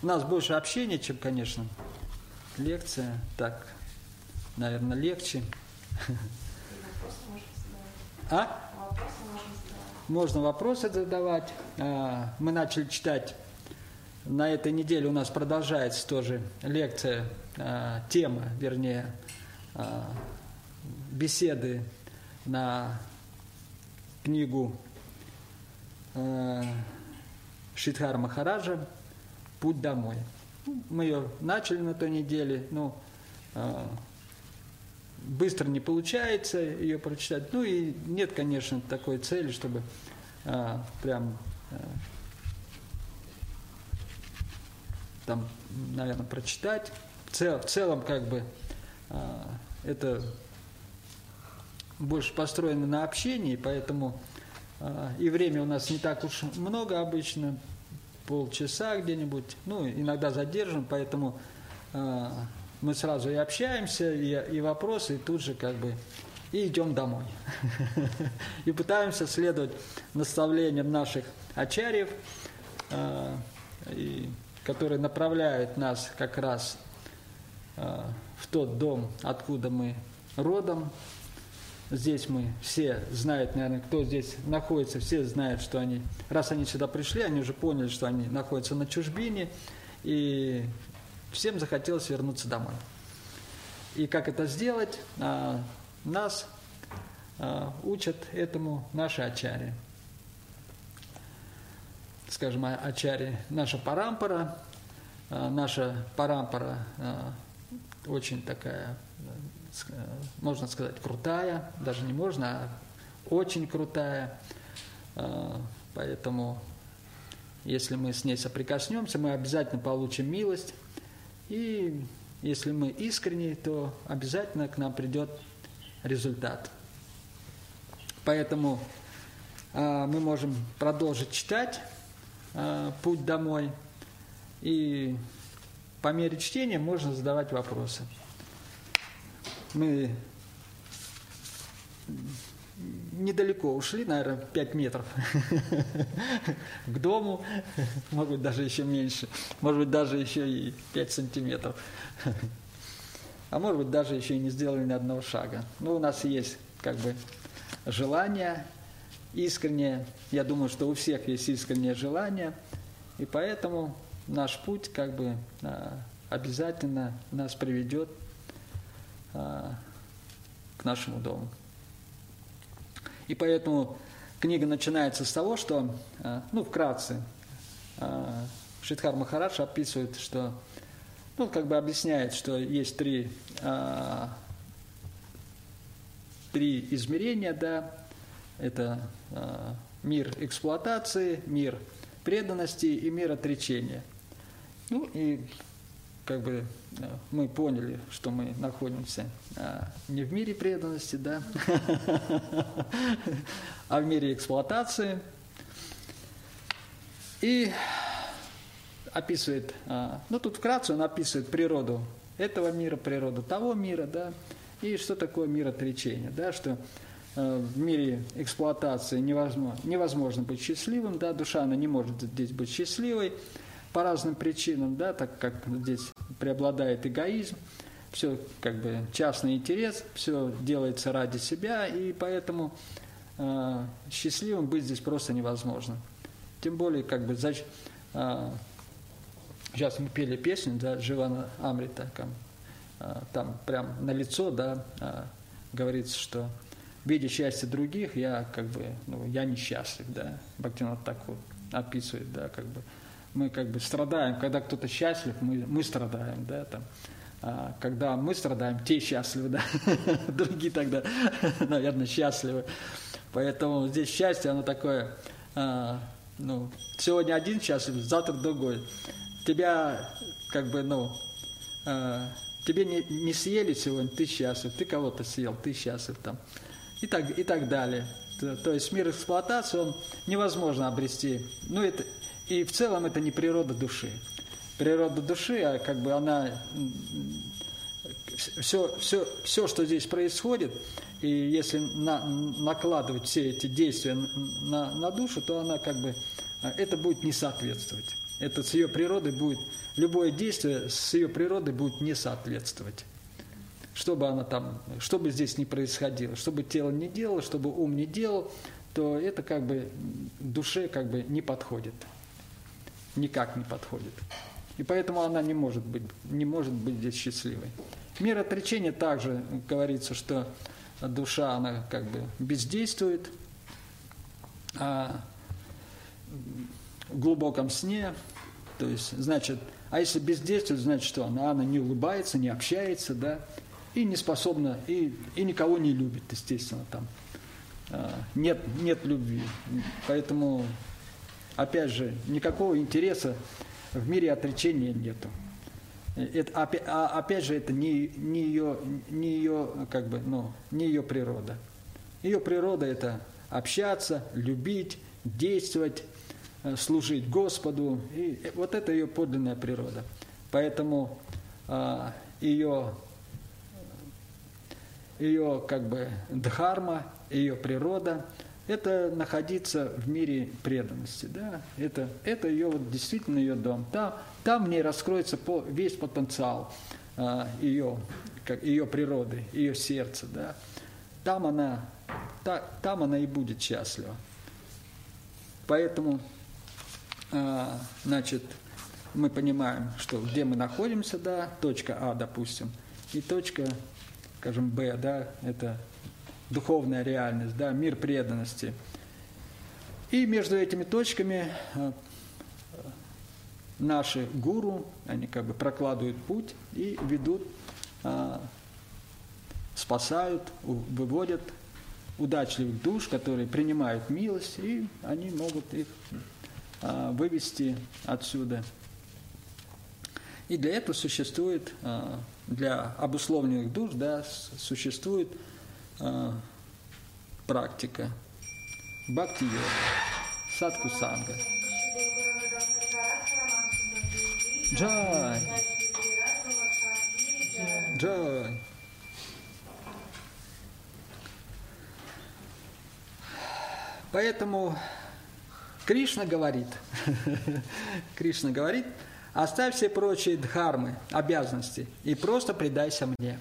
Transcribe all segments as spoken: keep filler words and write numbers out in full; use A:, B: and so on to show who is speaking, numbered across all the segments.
A: У нас больше общения, чем, конечно, лекция. Так, наверное, легче. А? Можно вопросы задавать. Мы начали читать. На этой неделе у нас продолжается тоже лекция, тема, вернее, беседы на книгу Шридхара Махараджа «Путь домой». Мы ее начали на той неделе, но э, быстро не получается ее прочитать. Ну и нет, конечно, такой цели, чтобы э, прям э, там, наверное, прочитать. В, цел, в целом, как бы, э, это больше построено на общении, поэтому э, и время у нас не так уж много обычно, полчаса где-нибудь, ну, иногда задержим, поэтому э, мы сразу и общаемся, и, и вопросы, и тут же как бы и идем домой. И пытаемся следовать наставлениям наших ачарьев, э, и, которые направляют нас как раз э, в тот дом, откуда мы родом. Здесь мы все знают, наверное, кто здесь находится, все знают, что они, раз они сюда пришли, они уже поняли, что они находятся на чужбине, и всем захотелось вернуться домой. И как это сделать, а, нас а, учат этому наши ачарьи. Скажем, ачарьи, наша парампара, а, наша парампара а, очень такая, можно сказать, крутая, даже не можно, а очень крутая. Поэтому, если мы с ней соприкоснемся, мы обязательно получим милость. И если мы искренни, то обязательно к нам придет результат. Поэтому мы можем продолжить читать «Путь домой». И по мере чтения можно задавать вопросы. Мы недалеко ушли, наверное, пять метров к дому, может быть, даже еще меньше, может быть, даже еще и пять сантиметров, а может быть, даже еще и не сделали ни одного шага. Но у нас есть как бы желание искреннее, я думаю, что у всех есть искреннее желание, и поэтому наш путь как бы обязательно нас приведет к нашему дому. И поэтому книга начинается с того, что, ну, вкратце, Шридхар Махарадж описывает, что, ну, как бы объясняет, что есть три, три измерения, да, это мир эксплуатации, мир преданности и мир отречения. Ну, и как бы мы поняли, что мы находимся а, не в мире преданности, да, а в мире эксплуатации. И описывает, а, ну тут вкратце он описывает природу этого мира, природу того мира, да, и что такое мир отречения, да, что а, в мире эксплуатации невозможно, невозможно быть счастливым, да, душа она не может здесь быть счастливой, по разным причинам, да, так как здесь преобладает эгоизм, все как бы частный интерес, все делается ради себя, и поэтому э, счастливым быть здесь просто невозможно. Тем более, как бы, за, э, сейчас мы пели песню, да, Дживана Амрита, там, э, там прям на лицо, да, э, говорится, что видя счастье других, я как бы, ну, я несчастлив, да, Бхактивинода Тхакур описывает, да, как бы, мы как бы страдаем, когда кто-то счастлив, мы, мы страдаем, да, там, а, когда мы страдаем, те счастливы, да, другие тогда, наверное, счастливы. Поэтому здесь счастье, оно такое, а, ну, сегодня один счастлив, завтра другой. Тебя, как бы, ну, а, тебе не, не съели сегодня, ты счастлив, ты кого-то съел, ты счастлив, там, и так, и так далее. То, то есть мир эксплуатации, он невозможно обрести. Ну, это... И в целом это не природа души. Природа души, а как бы она, все, все, все, что здесь происходит, и если на, накладывать все эти действия на, на душу, то она как бы, это будет не соответствовать. Это с ее природой будет, любое действие с ее природой будет не соответствовать. Что бы она там, что бы здесь ни происходило, что бы тело не делало, что бы ум не делал, то это как бы душе как бы не подходит. Никак не подходит. И поэтому она не может быть, не может быть здесь счастливой. Мир отречения также говорится, что душа, она как бы бездействует, а в глубоком сне, то есть, значит, а если бездействует, значит, что она, она не улыбается, не общается, да, и не способна, и, и никого не любит, естественно, там. Нет, нет любви. Поэтому, опять же, никакого интереса в мире отречения нету. Это, опять же, это не, не, ее, не, ее, как бы, ну, не ее природа. Ее природа – это общаться, любить, действовать, служить Господу. И вот это ее подлинная природа. Поэтому а, ее, ее как бы дхарма, ее природа – это находиться в мире преданности. Да? Это, это ее, вот, действительно ее дом. Там, там в ней раскроется по, весь потенциал а, ее, как, ее природы, ее сердца. Да? Там, она, та, там она и будет счастлива. Поэтому, а, значит, мы понимаем, что где мы находимся, да, точка А, допустим, и точка, скажем, Б, да, это духовная реальность, да, мир преданности. И между этими точками наши гуру, они как бы прокладывают путь и ведут, спасают, выводят удачливых душ, которые принимают милость, и они могут их вывести отсюда. И для этого существует, для обусловленных душ, да, существует практика бхакти-йога, садху-санга. Джай! Джай! Поэтому Кришна говорит, Кришна говорит, оставь все прочие дхармы, обязанности, и просто предайся мне.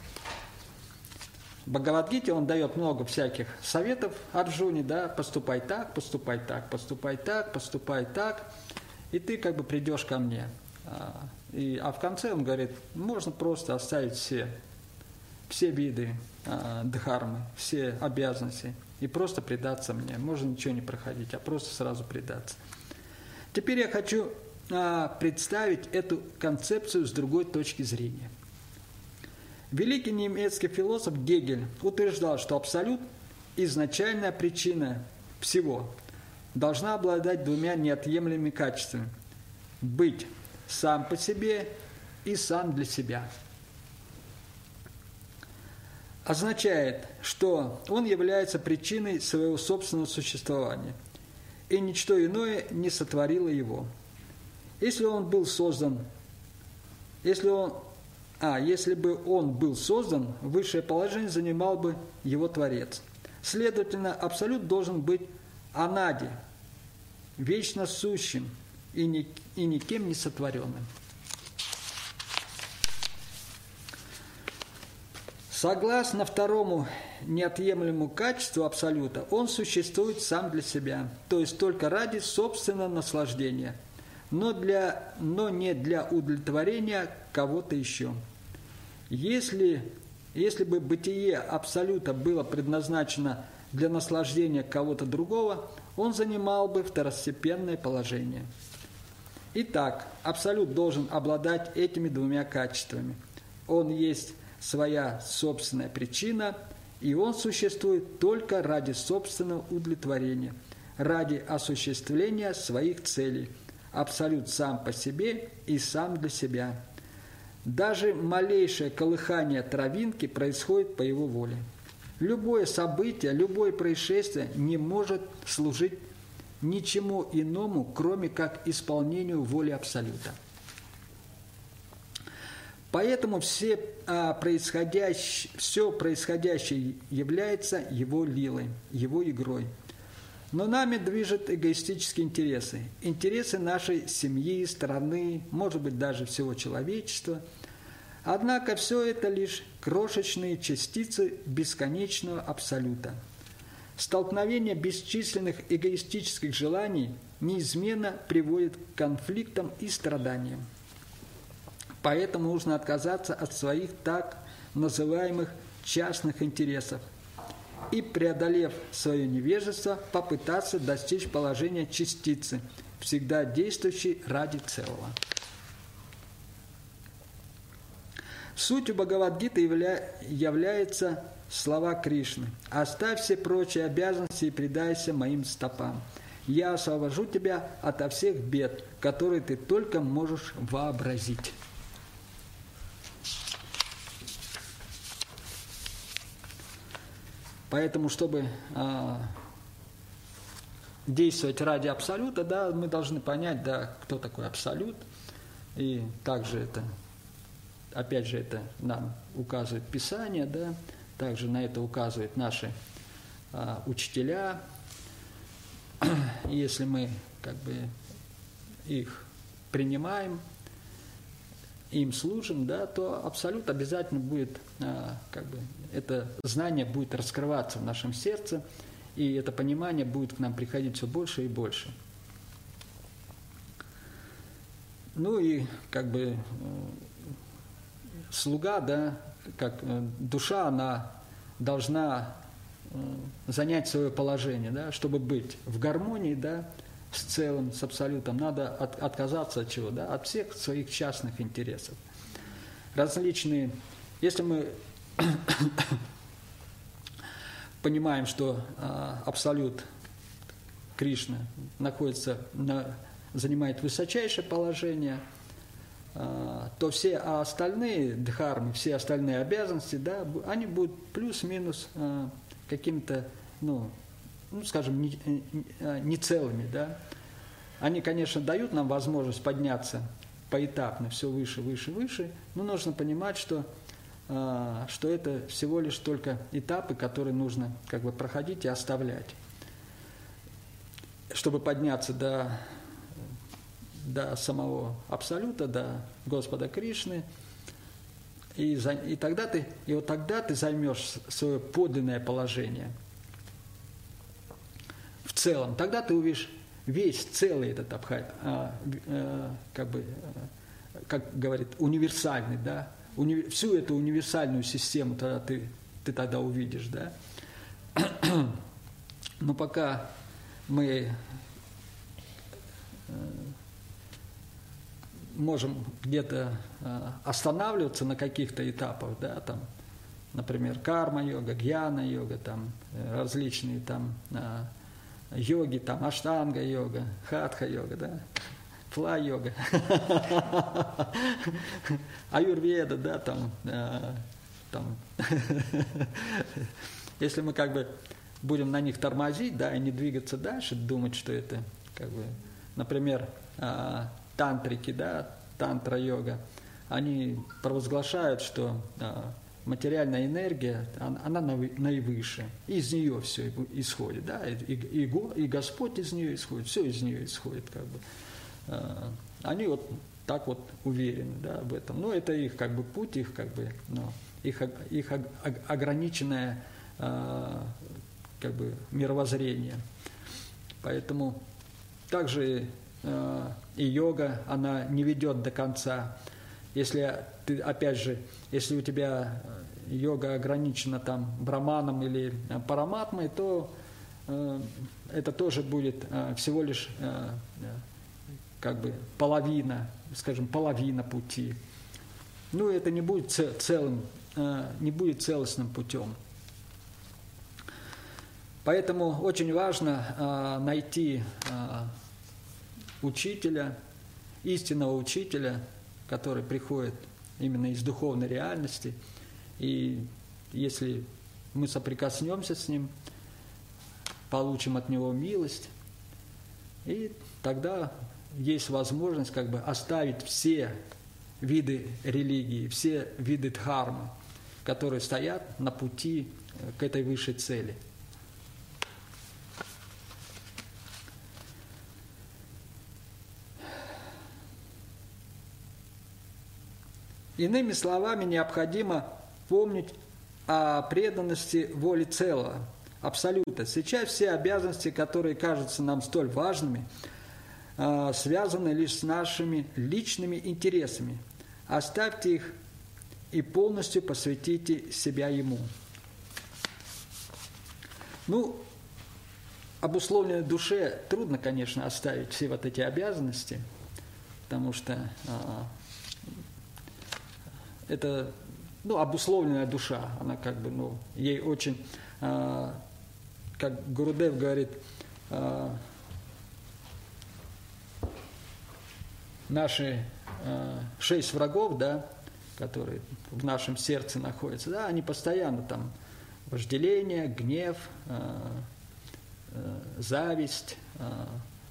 A: В Бхагавад-гите он дает много всяких советов Арджуне, да, поступай так, поступай так, поступай так, поступай так, и ты как бы придешь ко мне. А, и, а в конце он говорит, можно просто оставить все, все виды а, дхармы, все обязанности, и просто предаться мне. Можно ничего не проходить, а просто сразу предаться. Теперь я хочу а, представить эту концепцию с другой точки зрения. Великий немецкий философ Гегель утверждал, что абсолют, изначальная причина всего, должна обладать двумя неотъемлемыми качествами – быть сам по себе и сам для себя. Означает, что он является причиной своего собственного существования, и ничто иное не сотворило его. Если он был создан, если он А, если бы он был создан, высшее положение занимал бы его Творец. Следовательно, абсолют должен быть анади, вечно сущим и, ни, и никем не сотворенным. Согласно второму неотъемлемому качеству абсолюта, он существует сам для себя, то есть только ради собственного наслаждения, но, для, но не для удовлетворения кого-то еще. Если, если бы бытие Абсолюта было предназначено для наслаждения кого-то другого, он занимал бы второстепенное положение. Итак, Абсолют должен обладать этими двумя качествами. Он есть своя собственная причина, и он существует только ради собственного удовлетворения, ради осуществления своих целей. Абсолют сам по себе и сам для себя. Даже малейшее колыхание травинки происходит по его воле. Любое событие, любое происшествие не может служить ничему иному, кроме как исполнению воли Абсолюта. Поэтому все, а, происходящее, все происходящее является его лилой, его игрой. Но нами движут эгоистические интересы. Интересы нашей семьи, страны, может быть, даже всего человечества. Однако все это лишь крошечные частицы бесконечного абсолюта. Столкновение бесчисленных эгоистических желаний неизменно приводит к конфликтам и страданиям. Поэтому нужно отказаться от своих так называемых частных интересов и, преодолев свое невежество, попытаться достичь положения частицы, всегда действующей ради целого. Сутью Бхагавад-гиты явля... является слова Кришны: «Оставь все прочие обязанности и предайся моим стопам. Я освобожу тебя ото всех бед, которые ты только можешь вообразить». Поэтому, чтобы а, действовать ради Абсолюта, да, мы должны понять, да, кто такой Абсолют. И также это, опять же, это нам указывает Писание, да, также на это указывают наши а, учителя. И если мы как бы их принимаем, им служим, да, то Абсолют обязательно будет, а, как бы, это знание будет раскрываться в нашем сердце, и это понимание будет к нам приходить все больше и больше. Ну и как бы слуга, да, как душа, она должна занять свое положение, да, чтобы быть в гармонии, да, с целым, с Абсолютом. Надо от, отказаться от чего? Да? От всех своих частных интересов. Различные, если мы понимаем, что а, Абсолют Кришна находится на, занимает высочайшее положение, а, то все остальные дхармы, все остальные обязанности, да, они будут плюс-минус а, каким-то, ну, ну, скажем, не, не целыми, да. Они, конечно, дают нам возможность подняться поэтапно все выше, выше, выше, но нужно понимать, что, а, что это всего лишь только этапы, которые нужно как бы проходить и оставлять. Чтобы подняться до, до самого Абсолюта, до Господа Кришны, и, за, и, тогда ты, и вот тогда ты займешь свое подлинное положение в целом. Тогда ты увидишь весь целый этот абхай, а, а, как бы, а, как говорит, универсальный, да, уни, всю эту универсальную систему тогда ты, ты тогда увидишь, да. Но пока мы можем где-то останавливаться на каких-то этапах, да, там, например, карма-йога, гьяна-йога, там, различные там йоги, там, аштанга-йога, хатха-йога, да, фла-йога, аюрведа, да, там, там. Если мы как бы будем на них тормозить, да, и не двигаться дальше, думать, что это, как бы, например, тантрики, да, тантра-йога, они провозглашают, что материальная энергия, она наивысшая, из нее все исходит, да, и, и, и Господь из нее исходит, все из нее исходит, как бы. Они вот так вот уверены, да, в этом. Но это их как бы путь, их как бы, ну, их, их ограниченное как бы мировоззрение. Поэтому также и йога, она не ведет до конца. Если ты, опять же, если у тебя йога ограничена там браманом или параматмой, то э, это тоже будет э, всего лишь э, как бы половина, скажем, половина пути. Ну, это не будет целым, э, не будет целостным путем. Поэтому очень важно э, найти э, учителя, истинного учителя, который приходит именно из духовной реальности. И если мы соприкоснемся с ним, получим от него милость, и тогда есть возможность как бы оставить все виды религии, все виды дхармы, которые стоят на пути к этой высшей цели. Иными словами, необходимо помнить о преданности воле целого, абсолюта. Сейчас все обязанности, которые кажутся нам столь важными, связаны лишь с нашими личными интересами. Оставьте их и полностью посвятите себя Ему. Ну, обусловленной душе трудно, конечно, оставить все вот эти обязанности, потому что а, это, ну, обусловленная душа, она как бы, ну, ей очень, а, как Гурудев говорит, а, наши а, шесть врагов, да, которые в нашем сердце находятся, да, они постоянно там вожделение, гнев, а, а, зависть, а,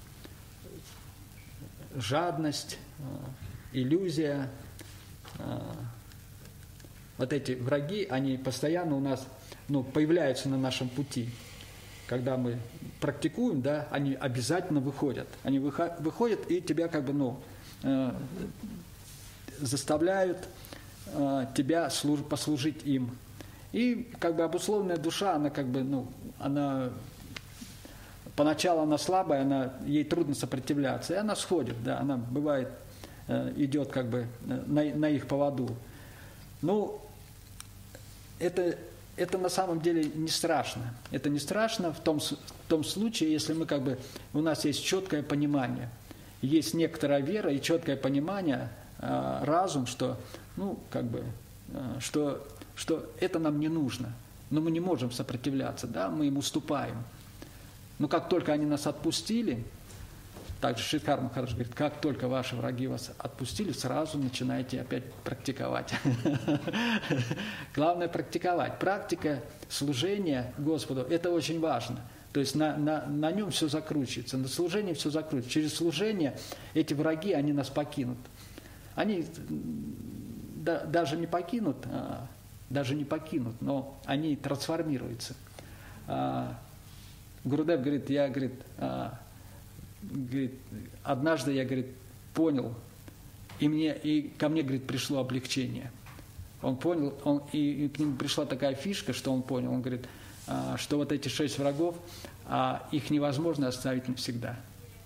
A: жадность, а, иллюзия. А, вот эти враги, они постоянно у нас, ну, появляются на нашем пути. Когда мы практикуем, да, они обязательно выходят. Они выходят и тебя как бы, ну, э, заставляют э, тебя служ, послужить им. И как бы обусловленная душа, она как бы, ну, она поначалу она слабая, она, ей трудно сопротивляться, и она сходит, да, она бывает, э, идет как бы на, на их поводу. Ну, это, это на самом деле не страшно. Это не страшно в том, в том случае, если мы как бы, у нас есть четкое понимание, есть некоторая вера и четкое понимание, э, разум, что, ну, как бы, э, что, что это нам не нужно, но мы не можем сопротивляться, да, мы им уступаем. Но как только они нас отпустили, также Шридхар Махарадж говорит, как только ваши враги вас отпустили, сразу начинаете опять практиковать. Главное практиковать. Практика служения Господу – это очень важно. То есть на, на, на нем все закручивается, на служении все закручивается. Через служение эти враги, они нас покинут. Они да, даже не покинут, а, даже не покинут, но они трансформируются. А, Гурудев говорит, я, говорит, а, говорит, однажды я, говорит, понял, и, мне, и ко мне, говорит, пришло облегчение. Он понял, он, и, и к нему пришла такая фишка, что он понял, он говорит, а, что вот эти шесть врагов, а, их невозможно оставить навсегда.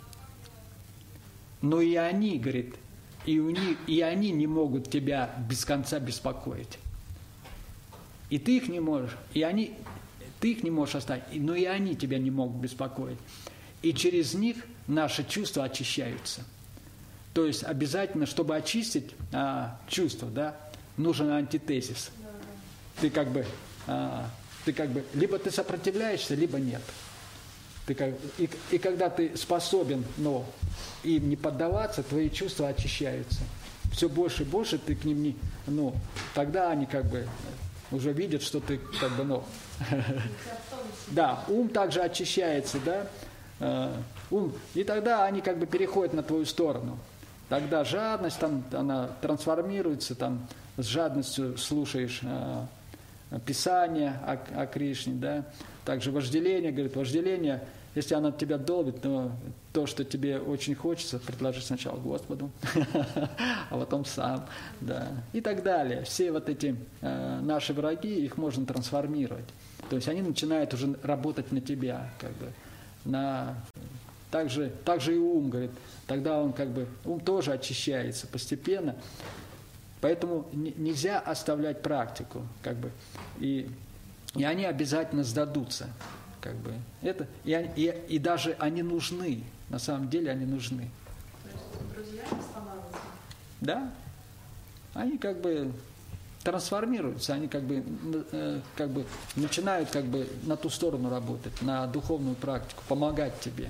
A: Но и они, говорит, и, у них, и они не могут тебя без конца беспокоить. И ты их не можешь, и они, ты их не можешь оставить, но и они тебя не могут беспокоить. И через них наши чувства очищаются. То есть обязательно, чтобы очистить а, чувства, да, нужен антитезис. Ты как бы, а, ты как бы, либо ты сопротивляешься, либо нет. Ты как, и, и когда ты способен, но им не поддаваться, твои чувства очищаются. Все больше и больше ты к ним не, ну, тогда они как бы уже видят, что ты как бы, ну, да, ум также очищается, да. Ум, и тогда они как бы переходят на твою сторону. Тогда жадность, там, она трансформируется, там, с жадностью слушаешь э, Писание о, о Кришне, да. Также вожделение, говорит, вожделение, если оно тебя долбит, то то, что тебе очень хочется, предложи сначала Господу, а потом сам, да, и так далее. Все вот эти э, наши враги, их можно трансформировать. То есть они начинают уже работать на тебя, как бы. На, также, также и ум, говорит, тогда он как бы, ум тоже очищается постепенно, поэтому не, нельзя оставлять практику, как бы, и, и они обязательно сдадутся, как бы, это, и, и, и даже они нужны, на самом деле они нужны.
B: То есть друзьями становятся?
A: Да, они как бы трансформируются, они как бы, э, как бы начинают как бы на ту сторону работать, на духовную практику, помогать тебе.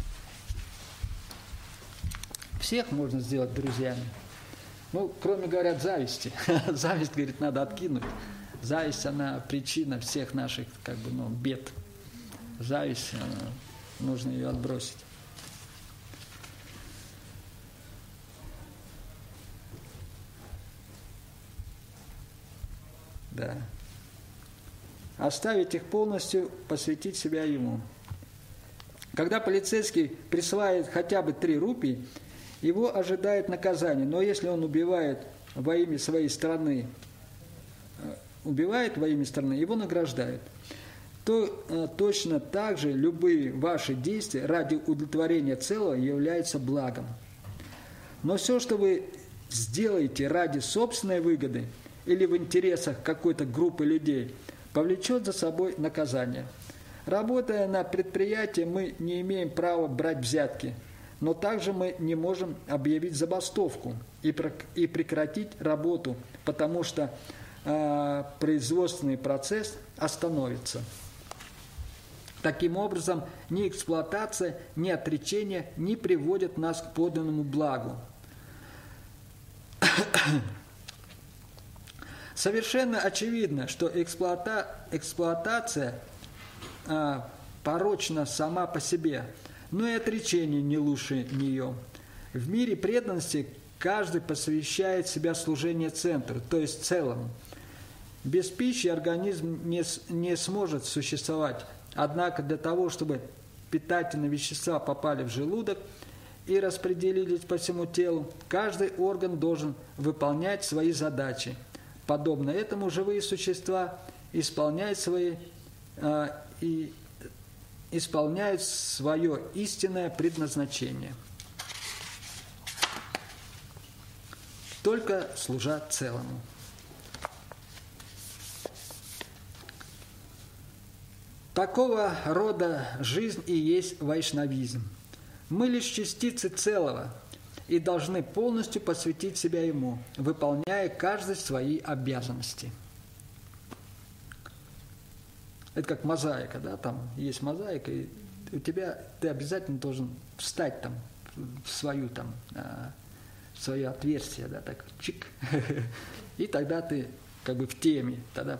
A: Всех можно сделать друзьями. Ну, кроме, говорят, зависти. Зависть, говорит, надо откинуть. Зависть, она причина всех наших как бы, ну, бед. Зависть, э, нужно ее отбросить. Да. Оставить их полностью, посвятить себя ему. Когда полицейский присылает хотя бы три рупии, его ожидает наказание. Но если он убивает во имя своей страны, убивает во имя страны, его награждают. То э, точно так же любые ваши действия ради удовлетворения целого являются благом. Но все, что вы сделаете ради собственной выгоды или в интересах какой-то группы людей, повлечет за собой наказание. Работая на предприятии, мы не имеем права брать взятки, но также мы не можем объявить забастовку и, и прекратить работу, потому что э, производственный процесс остановится. Таким образом, ни эксплуатация, ни отречение не приводят нас к подлинному благу. Совершенно очевидно, что эксплуата... эксплуатация а, порочна сама по себе, но и отречение не лучше нее. В мире преданности каждый посвящает себя служению центру, то есть целому. Без пищи организм не, не сможет существовать. Однако для того, чтобы питательные вещества попали в желудок и распределились по всему телу, каждый орган должен выполнять свои задачи. Подобно этому живые существа исполняют, свои, э, и, исполняют свое истинное предназначение. Только служа целому. Такого рода жизнь и есть вайшнавизм. Мы лишь частицы целого и должны полностью посвятить себя ему, выполняя каждый свои обязанности. Это как мозаика, да, там есть мозаика, и у тебя, ты обязательно должен встать там в свою там, в свое отверстие, да, так, чик, и тогда ты как бы в теме, тогда...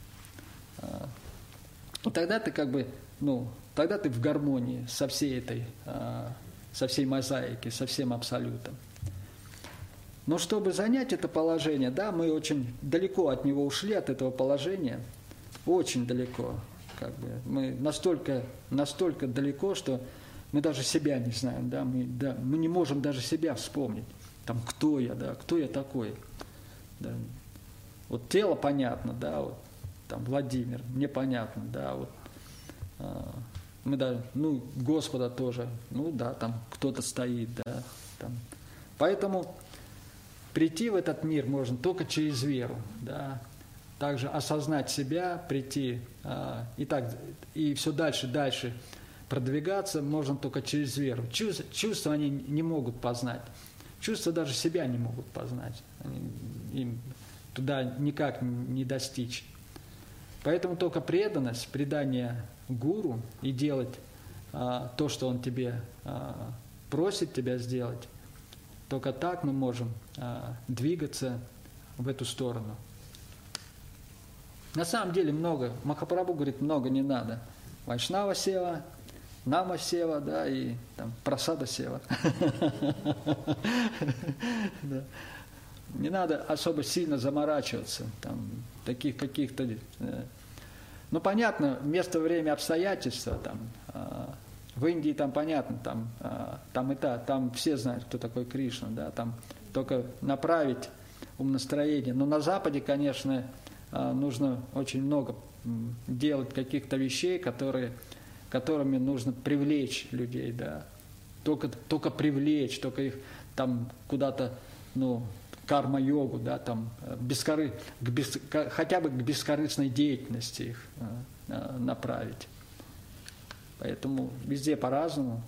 A: Ну, тогда ты как бы, ну, тогда ты в гармонии со всей этой, со всей мозаикой, со всем абсолютом. Но чтобы занять это положение, да, мы очень далеко от него ушли, от этого положения, очень далеко, как бы, мы настолько, настолько далеко, что мы даже себя не знаем, да, мы, да, мы не можем даже себя вспомнить, там, кто я, да, кто я такой, да. Вот тело понятно, да, вот. Там Владимир, мне понятно, да, вот а, мы даже, ну, Господа тоже, ну да, там кто-то стоит, да, там. Поэтому прийти в этот мир можно только через веру, да, также осознать себя, прийти, а, и так, и все дальше, дальше продвигаться можно только через веру. Чувства, чувства они не могут познать, чувства даже себя не могут познать, они, им туда никак не достичь. Поэтому только преданность, предание гуру и делать а, то, что он тебе а, просит тебя сделать, только так мы можем а, двигаться в эту сторону. На самом деле много, Махапрабху говорит, много не надо. Вайшнава сева, нама сева, да, и там прасада сева. Не надо особо сильно заморачиваться, там, таких каких-то... Ну, понятно, место, время, обстоятельства, там, в Индии там понятно, там, там и та, там все знают, кто такой Кришна, да, там только направить умонастроение. Но на Западе, конечно, нужно очень много делать каких-то вещей, которые, которыми нужно привлечь людей, да, только, только привлечь, только их там куда-то, ну, карма-йогу, да, там, бескоры, к бес, к, хотя бы к бескорыстной деятельности их э, направить. Поэтому везде по-разному.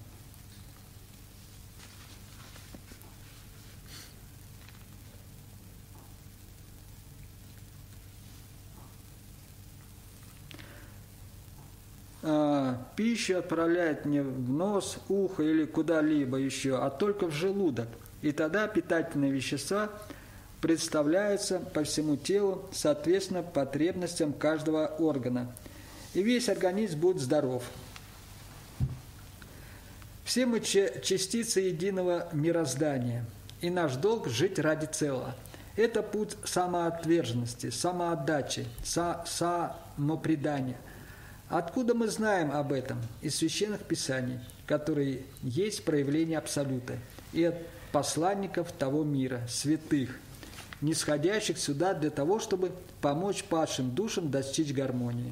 A: А, пищу отправляют не в нос, ухо или куда-либо еще, а только в желудок. И тогда питательные вещества представляются по всему телу, соответственно, потребностям каждого органа. И весь организм будет здоров. Все мы частицы единого мироздания, и наш долг – жить ради целого. Это путь самоотверженности, самоотдачи, са- самопредания. Откуда мы знаем об этом? Из священных писаний, которые есть проявление Абсолюта. И от посланников того мира, святых, нисходящих сюда для того, чтобы помочь падшим душам достичь гармонии.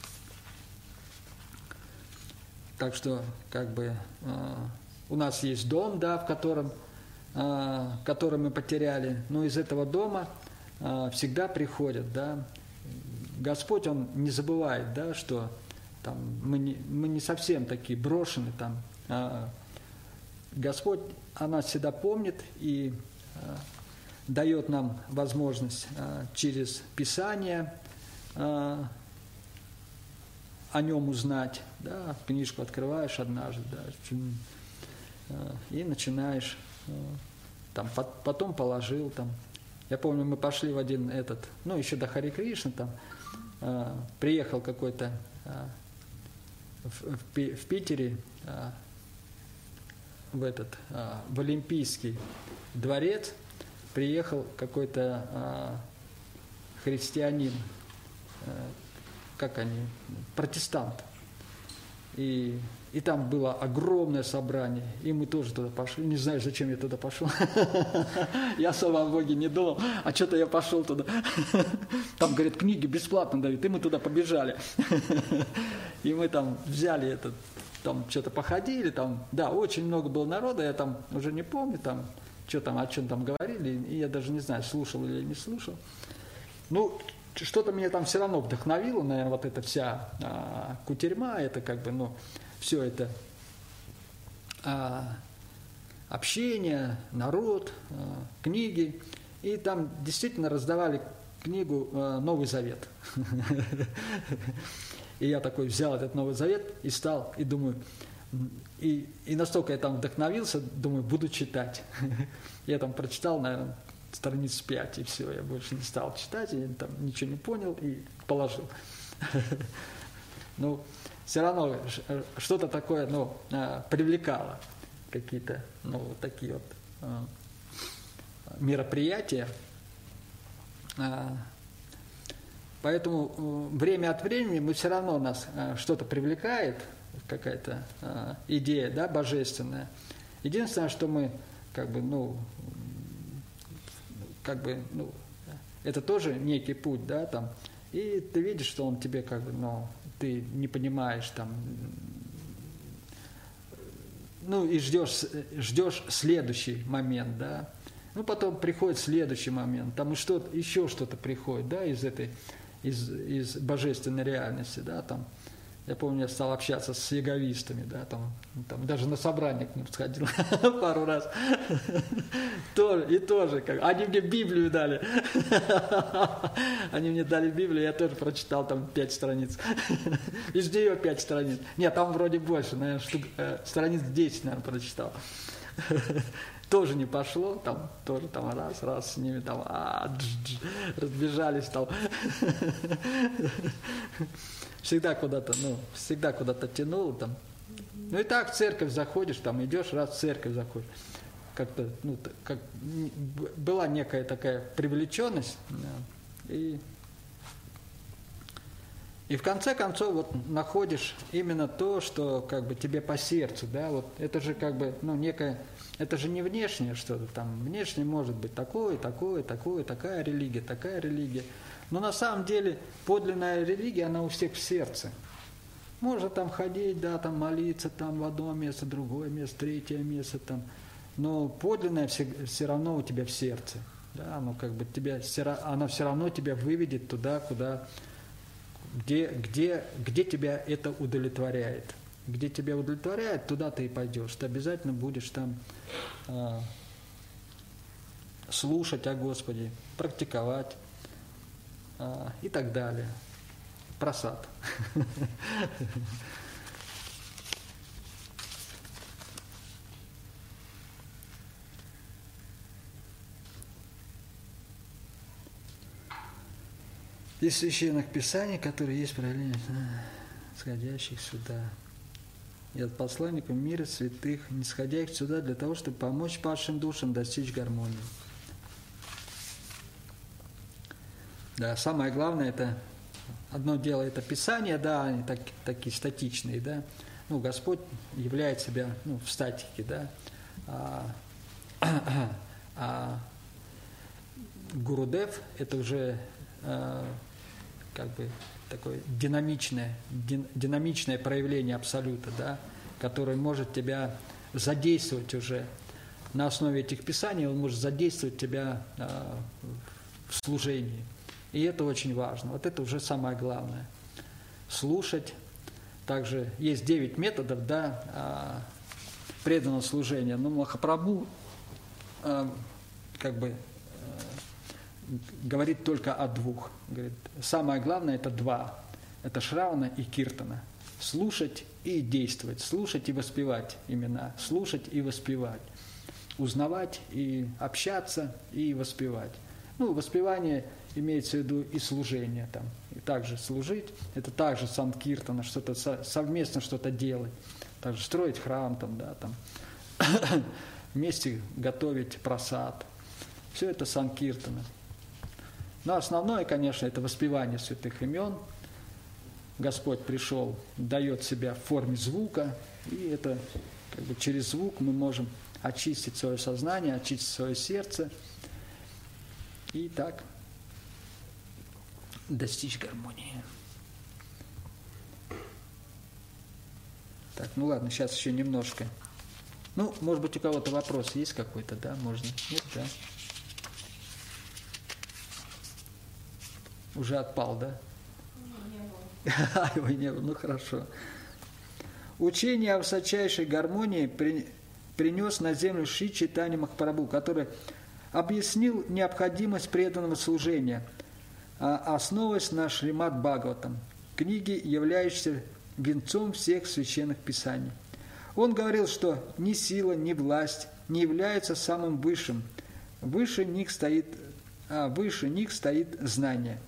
A: Так что, как бы, э, у нас есть дом, да, в котором, э, который мы потеряли, но из этого дома э, всегда приходят, да. Господь, Он не забывает, да, что там, мы, не, мы не совсем такие брошены там. Э, Господь о нас всегда помнит и э, дает нам возможность э, через Писание э, о нем узнать, да, книжку открываешь однажды, да, э, и начинаешь, э, там, потом положил, там. Я помню, мы пошли в один этот, ну, еще до Хари Кришны, там, э, приехал какой-то э, в, в, в Питере, э, в этот, э, в Олимпийский дворец, приехал какой-то э, христианин, э, как они, протестант. И, и там было огромное собрание, и мы тоже туда пошли. Не знаю, зачем я туда пошел. Я особо о Боге не думал, а что-то я пошел туда. Там, говорят, книги бесплатно дают, и мы туда побежали. И мы там взяли этот, там что-то походили, там, да, очень много было народа, я там уже не помню, там, что там, о чем там говорили, и я даже не знаю, слушал или не слушал. Ну, что-то меня там все равно вдохновило, наверное, вот эта вся а, кутерьма, это как бы, ну, все это а, общение, народ, а, книги. И там действительно раздавали книгу а, «Новый Завет». И я такой взял этот Новый Завет и стал, и думаю, и, и настолько я там вдохновился, думаю, буду читать. Я там прочитал, наверное, страниц пять, и все, я больше не стал читать, я там ничего не понял и положил. Ну, все равно что-то такое, ну, привлекало, какие-то, ну, вот такие вот мероприятия. Поэтому время от времени мы все равно, нас что-то привлекает, какая-то идея, да, божественная. Единственное, что мы, как бы, ну, как бы, ну, это тоже некий путь, да, там, и ты видишь, что он тебе, как бы, ну, ты не понимаешь, там, ну, и ждешь, ждешь следующий момент, да, ну, потом приходит следующий момент, там и что-то, еще что-то приходит, да, из этой, из, из божественной реальности, да, там. Я помню, я стал общаться с яговистами, да, там, там даже на собрание к ним сходил пару раз. И тоже, как, они мне Библию дали. Они мне дали Библию, я тоже прочитал там пять страниц. Из нее пять страниц. Нет, там вроде больше, наверное, штук, э, страниц десять, наверное, прочитал. Тоже не пошло, там тоже там раз, раз с ними там а, дж, дж, разбежались там. Всегда куда-то, ну, всегда куда-то тянуло там. Ну и так в церковь заходишь, там идешь, раз в церковь заходишь. Как-то, ну, как, была некая такая привлеченность. Да, и, и в конце концов вот находишь именно то, что как бы тебе по сердцу, да, вот это же как бы, ну, некая, это же не внешнее что-то там, внешне может быть такое, такое, такое, такая религия, такая религия. Но на самом деле подлинная религия, она у всех в сердце. Можно там ходить, да, там молиться, там в одно место, другое место, третье место, там. Но подлинная все, все равно у тебя в сердце. Да, оно как бы тебя, оно все равно тебя выведет туда, куда, где, где, где тебя это удовлетворяет. Где тебя удовлетворяет, туда ты и пойдешь. Ты обязательно будешь там э, слушать о Господе, практиковать. И так далее. Просад. Из священных писаний, которые есть параллельно сходящих сюда. И от посланников мира святых, нисходящих сюда для того, чтобы помочь падшим душам достичь гармонии. Да, самое главное, это одно дело, это Писание, да, они так, такие статичные, да. Ну, Господь являет себя, ну, в статике, да. А А Гурудев – это уже как бы такое динамичное, динамичное проявление абсолюта, да, которое может тебя задействовать уже. На основе этих писаний он может задействовать тебя в служении. И это очень важно. Вот это уже самое главное. Слушать. Также есть девять методов, да, преданного служения. Но Махапрабху как бы говорит только о двух. Говорит, самое главное – это два. Это Шравана и Киртана. Слушать и действовать. Слушать и воспевать имена. Слушать и воспевать. Узнавать и общаться и воспевать. Ну, воспевание имеется в виду и служение там. И также служить – это также санкиртана, что-то совместно что-то делать. Также строить храм там, да, там. Вместе готовить прасад. Все это санкиртана. Но основное, конечно, это воспевание святых имен. Господь пришел, дает себя в форме звука, и это как бы через звук мы можем очистить свое сознание, очистить свое сердце и так достичь гармонии. Так, ну ладно, сейчас еще немножко. Ну, может быть, у кого-то вопрос есть какой-то, да? Можно? Нет, да? Уже отпал, да?
B: Не было.
A: Его не было, ну хорошо. Учение о высочайшей гармонии при, принес на землю Шри Чайтанья Махапрабху, который объяснил необходимость преданного служения, основываясь на Шримад Бхагаватам, книге, являющейся венцом всех священных писаний. Он говорил, что ни сила, ни власть не являются самым высшим. Выше них стоит, а выше них стоит знание.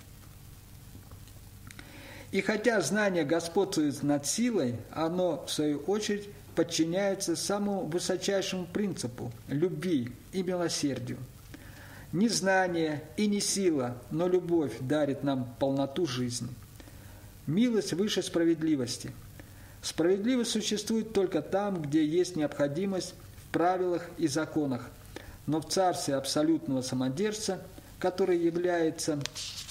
A: И хотя знание господствует над силой, оно, в свою очередь, подчиняется самому высочайшему принципу – любви и милосердию. Не знание и не сила, но любовь дарит нам полноту жизни. Милость выше справедливости. Справедливость существует только там, где есть необходимость в правилах и законах, но в царстве абсолютного самодержца, который является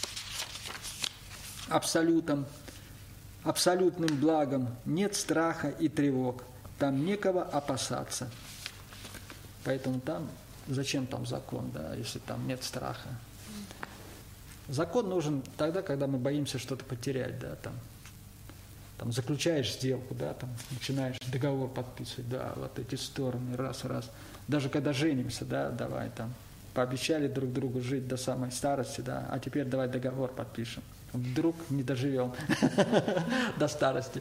A: абсолютом, абсолютным благом, нет страха и тревог, там некого опасаться. Поэтому там, зачем там закон, да, если там нет страха? Закон нужен тогда, когда мы боимся что-то потерять, да, там, там заключаешь сделку, да, там, начинаешь договор подписывать, да, вот эти стороны, раз, раз. Даже когда женимся, да, давай там, пообещали друг другу жить до самой старости, да, а теперь давай договор подпишем. Вдруг не доживем до старости.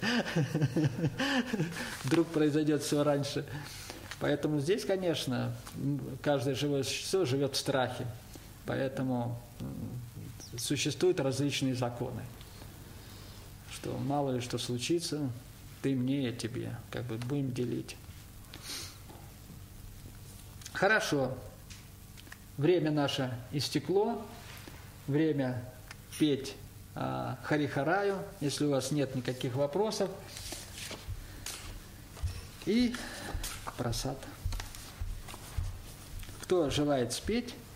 A: Вдруг произойдет все раньше. Поэтому здесь, конечно, каждое живое существо живет в страхе. Поэтому существуют различные законы. Что мало ли что случится, ты мне, я тебе. Как бы будем делить. Хорошо. Время наше истекло. Время петь Харихараю, если у вас нет никаких вопросов. И прасад. Кто желает спеть?